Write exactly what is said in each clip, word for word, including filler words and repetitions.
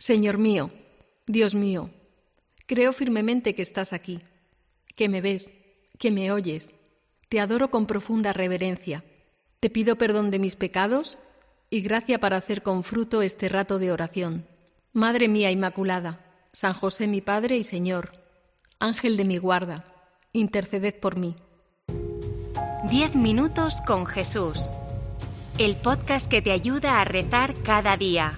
Señor mío, Dios mío, creo firmemente que estás aquí, que me ves, que me oyes. Te adoro con profunda reverencia. Te pido perdón de mis pecados y gracia para hacer con fruto este rato de oración. Madre mía Inmaculada, San José mi Padre y Señor, Ángel de mi guarda, interceded por mí. Diez minutos con Jesús. El podcast que te ayuda a rezar cada día.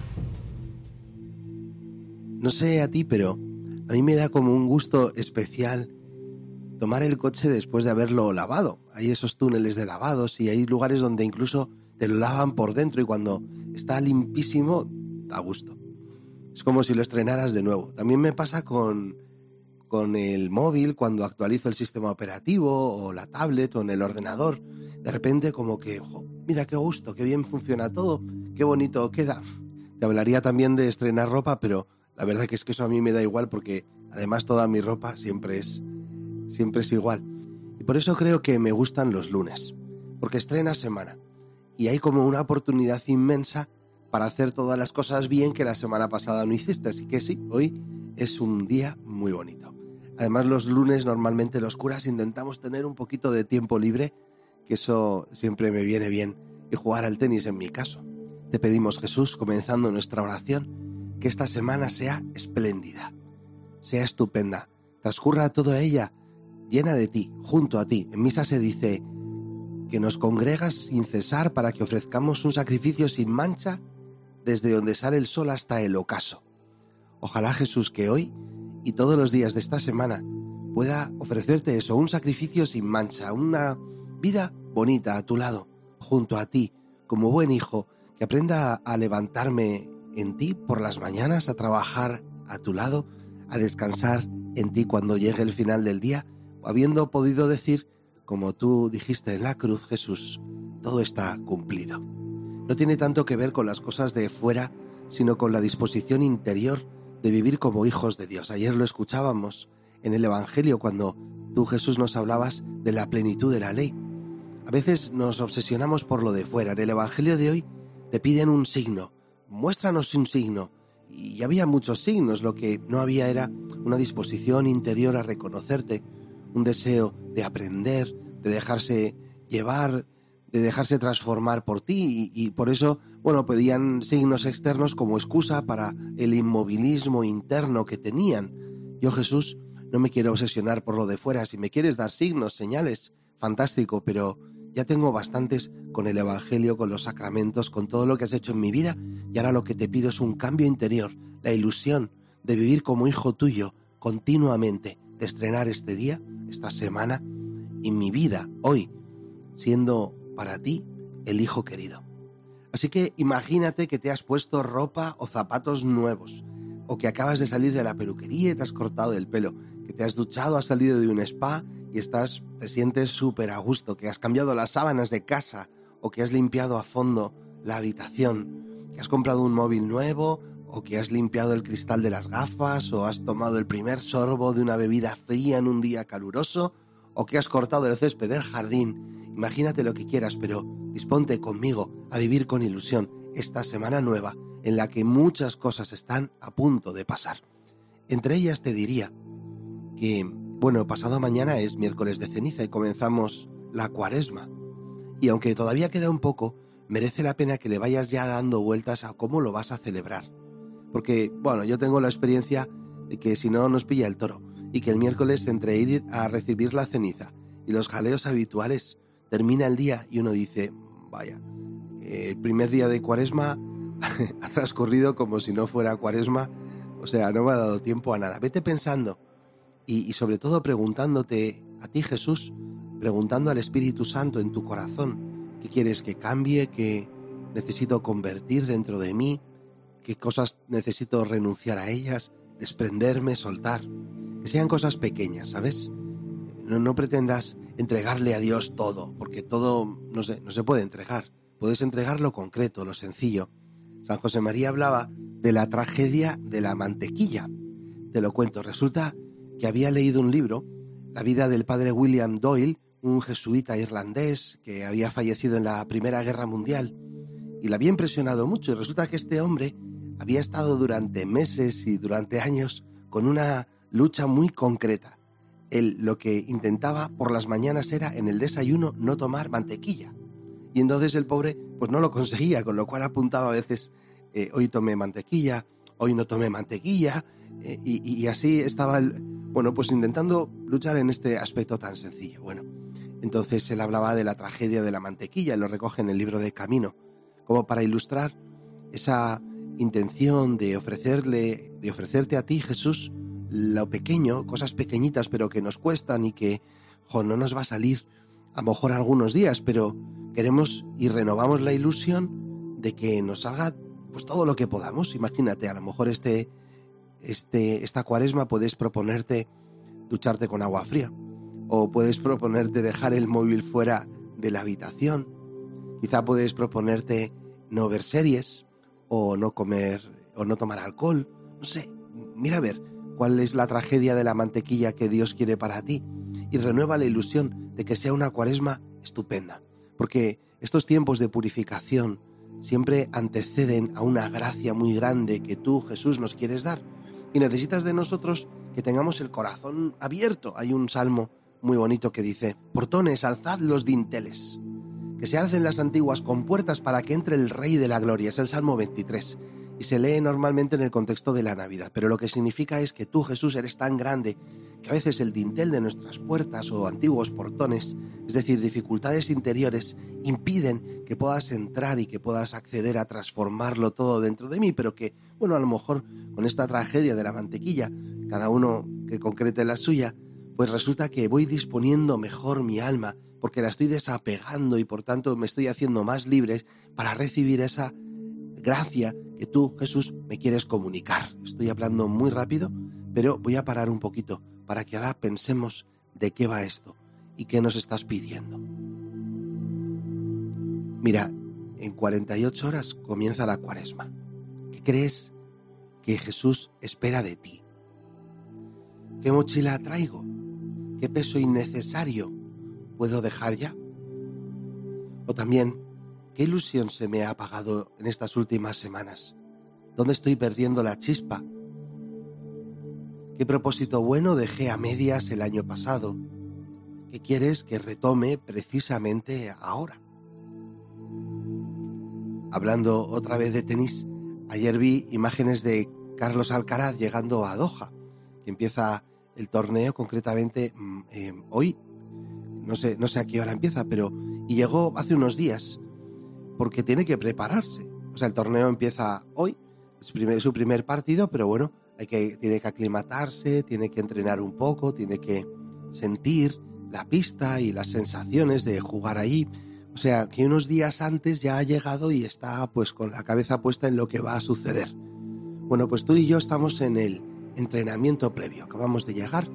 No sé a ti, pero a mí me da como un gusto especial tomar el coche después de haberlo lavado. Hay esos túneles de lavados y hay lugares donde incluso te lo lavan por dentro y cuando está limpísimo, da gusto. Es como si lo estrenaras de nuevo. También me pasa con, con el móvil cuando actualizo el sistema operativo o la tablet o en el ordenador. De repente como que, oh, mira qué gusto, qué bien funciona todo, qué bonito queda. Te hablaría también de estrenar ropa, pero la verdad que es que eso a mí me da igual porque además toda mi ropa siempre es, siempre es igual. Y por eso creo que me gustan los lunes, porque estrena semana y hay como una oportunidad inmensa para hacer todas las cosas bien que la semana pasada no hiciste. Así que sí, hoy es un día muy bonito. Además los lunes normalmente los curas intentamos tener un poquito de tiempo libre, que eso siempre me viene bien, y jugar al tenis en mi caso. Te pedimos, Jesús, comenzando nuestra oración, que esta semana sea espléndida, sea estupenda, transcurra toda ella llena de ti, junto a ti. En misa se dice que nos congregas sin cesar para que ofrezcamos un sacrificio sin mancha desde donde sale el sol hasta el ocaso. Ojalá, Jesús, que hoy y todos los días de esta semana pueda ofrecerte eso, un sacrificio sin mancha, una vida bonita a tu lado, junto a ti, como buen hijo, que aprenda a levantarme en ti por las mañanas, a trabajar a tu lado, a descansar en ti cuando llegue el final del día, habiendo podido decir, como tú dijiste en la cruz, Jesús, todo está cumplido. No tiene tanto que ver con las cosas de fuera, sino con la disposición interior de vivir como hijos de Dios. Ayer lo escuchábamos en el Evangelio cuando tú, Jesús, nos hablabas de la plenitud de la ley. A veces nos obsesionamos por lo de fuera. En el Evangelio de hoy te piden un signo. Muéstranos un signo. Y había muchos signos. Lo que no había era una disposición interior a reconocerte, un deseo de aprender, de dejarse llevar, de dejarse transformar por ti. Y, y por eso, bueno, pedían signos externos como excusa para el inmovilismo interno que tenían. Yo, Jesús, no me quiero obsesionar por lo de fuera. Si me quieres dar signos, señales, fantástico, pero ya tengo bastantes con el Evangelio, con los sacramentos, con todo lo que has hecho en mi vida, y ahora lo que te pido es un cambio interior, la ilusión de vivir como hijo tuyo continuamente, de estrenar este día, esta semana, y mi vida hoy, siendo para ti el hijo querido. Así que imagínate que te has puesto ropa o zapatos nuevos, o que acabas de salir de la peluquería y te has cortado el pelo, que te has duchado, has salido de un spa y estás, te sientes súper a gusto, que has cambiado las sábanas de casa o que has limpiado a fondo la habitación, que has comprado un móvil nuevo o que has limpiado el cristal de las gafas o has tomado el primer sorbo de una bebida fría en un día caluroso o que has cortado el césped del jardín. Imagínate lo que quieras, pero disponte conmigo a vivir con ilusión esta semana nueva en la que muchas cosas están a punto de pasar. Entre ellas te diría que, bueno, pasado mañana es miércoles de ceniza y comenzamos la cuaresma. Y aunque todavía queda un poco, merece la pena que le vayas ya dando vueltas a cómo lo vas a celebrar. Porque, bueno, yo tengo la experiencia de que si no nos pilla el toro y que el miércoles entre ir a recibir la ceniza y los jaleos habituales termina el día y uno dice, vaya, el primer día de cuaresma ha transcurrido como si no fuera cuaresma, o sea, no me ha dado tiempo a nada. Vete pensando y, y sobre todo preguntándote a ti, Jesús, preguntando al Espíritu Santo en tu corazón, ¿qué quieres que cambie? ¿Qué necesito convertir dentro de mí? ¿Qué cosas necesito renunciar a ellas? Desprenderme, soltar. Que sean cosas pequeñas, ¿sabes? No, no pretendas entregarle a Dios todo, porque todo no se, no se puede entregar. Puedes entregar lo concreto, lo sencillo. San José María hablaba de la tragedia de la mantequilla. Te lo cuento. Resulta que había leído un libro, la vida del padre William Doyle, un jesuita irlandés que había fallecido en la Primera Guerra Mundial, y le había impresionado mucho. Y resulta que este hombre había estado durante meses y durante años con una lucha muy concreta. Él lo que intentaba por las mañanas era en el desayuno no tomar mantequilla. Y entonces el pobre pues no lo conseguía, con lo cual apuntaba a veces, eh, hoy tomé mantequilla, hoy no tomé mantequilla, eh, y, y así estaba, el, bueno, pues intentando luchar en este aspecto tan sencillo. Bueno, entonces él hablaba de la tragedia de la mantequilla, lo recoge en el libro de Camino, como para ilustrar esa intención de ofrecerle, de ofrecerte a ti, Jesús, lo pequeño, cosas pequeñitas pero que nos cuestan y que jo, no nos va a salir a lo mejor algunos días, pero queremos y renovamos la ilusión de que nos salga pues todo lo que podamos. Imagínate, a lo mejor este, este, esta cuaresma puedes proponerte ducharte con agua fría, o puedes proponerte dejar el móvil fuera de la habitación, quizá puedes proponerte no ver series, o no comer, o no tomar alcohol, no sé, mira a ver cuál es la tragedia de la mantequilla que Dios quiere para ti y renueva la ilusión de que sea una cuaresma estupenda, porque estos tiempos de purificación siempre anteceden a una gracia muy grande que tú, Jesús, nos quieres dar, y necesitas de nosotros que tengamos el corazón abierto. Hay un salmo muy bonito que dice: portones, alzad los dinteles, que se alcen las antiguas compuertas para que entre el Rey de la Gloria. Es el Salmo veintitrés y se lee normalmente en el contexto de la Navidad, pero lo que significa es que tú, Jesús, eres tan grande que a veces el dintel de nuestras puertas o antiguos portones, es decir, dificultades interiores, impiden que puedas entrar y que puedas acceder a transformarlo todo dentro de mí, pero que, bueno, a lo mejor con esta tragedia de la mantequilla, cada uno que concrete la suya, pues resulta que voy disponiendo mejor mi alma, porque la estoy desapegando y por tanto me estoy haciendo más libre para recibir esa gracia que tú, Jesús, me quieres comunicar. Estoy hablando muy rápido, pero voy a parar un poquito para que ahora pensemos de qué va esto y qué nos estás pidiendo. Mira, en cuarenta y ocho horas comienza la cuaresma. ¿Qué crees que Jesús espera de ti? ¿Qué mochila traigo? ¿Qué peso innecesario puedo dejar ya? O también, ¿qué ilusión se me ha apagado en estas últimas semanas? ¿Dónde estoy perdiendo la chispa? ¿Qué propósito bueno dejé a medias el año pasado? ¿Qué quieres que retome precisamente ahora? Hablando otra vez de tenis, ayer vi imágenes de Carlos Alcaraz llegando a Doha, que empieza el torneo concretamente eh, hoy. No sé, no sé a qué hora empieza, pero y llegó hace unos días porque tiene que prepararse. O sea, el torneo empieza hoy, es primer, su primer partido, pero bueno, hay que, tiene que aclimatarse, tiene que entrenar un poco, tiene que sentir la pista y las sensaciones de jugar ahí. O sea, que unos días antes ya ha llegado y está pues con la cabeza puesta en lo que va a suceder. Bueno, pues tú y yo estamos en el entrenamiento previo. Acabamos de llegar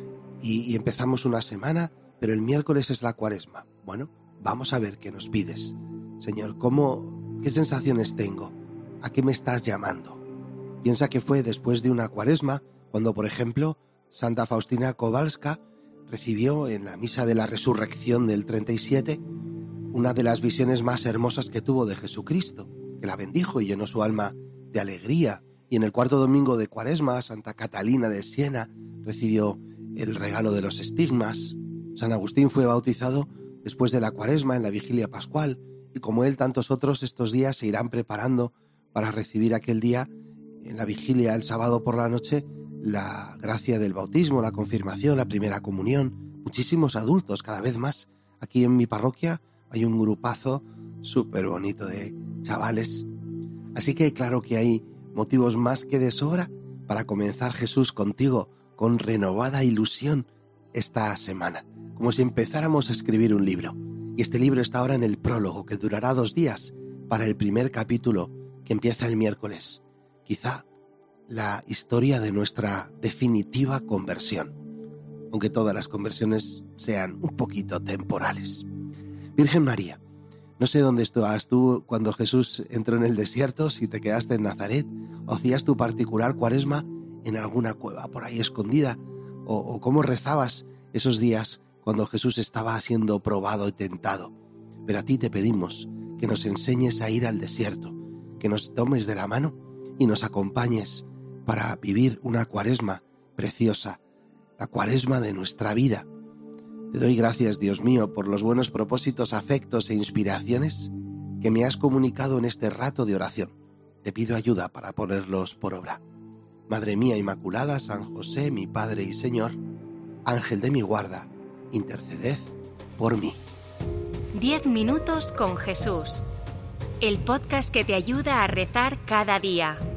y, y empezamos una semana, pero el miércoles es la cuaresma. Bueno, vamos a ver qué nos pides. Señor, ¿cómo, qué sensaciones tengo? ¿A qué me estás llamando? Piensa que fue después de una cuaresma cuando, por ejemplo, Santa Faustina Kowalska recibió en la misa de la resurrección del treinta y siete una de las visiones más hermosas que tuvo de Jesucristo, que la bendijo y llenó su alma de alegría. Y en el cuarto domingo de cuaresma, Santa Catalina de Siena recibió el regalo de los estigmas. San Agustín fue bautizado después de la cuaresma en la vigilia pascual, y como él, tantos otros estos días se irán preparando para recibir aquel día, en la vigilia, el sábado por la noche, la gracia del bautismo, la confirmación, la primera comunión. Muchísimos adultos, cada vez más. Aquí en mi parroquia hay un grupazo súper bonito de chavales. Así que claro que hay motivos más que de sobra para comenzar, Jesús, contigo, con renovada ilusión esta semana, como si empezáramos a escribir un libro. Y este libro está ahora en el prólogo, que durará dos días, para el primer capítulo, que empieza el miércoles. Quizá la historia de nuestra definitiva conversión, aunque todas las conversiones sean un poquito temporales. Virgen María, no sé dónde estabas tú cuando Jesús entró en el desierto, si te quedaste en Nazaret, o hacías tu particular cuaresma en alguna cueva por ahí escondida, o, o cómo rezabas esos días cuando Jesús estaba siendo probado y tentado. Pero a ti te pedimos que nos enseñes a ir al desierto, que nos tomes de la mano y nos acompañes para vivir una cuaresma preciosa, la cuaresma de nuestra vida. Te doy gracias, Dios mío, por los buenos propósitos, afectos e inspiraciones que me has comunicado en este rato de oración. Te pido ayuda para ponerlos por obra. Madre mía Inmaculada, San José, mi Padre y Señor, Ángel de mi guarda, interceded por mí. Diez minutos con Jesús. El podcast que te ayuda a rezar cada día.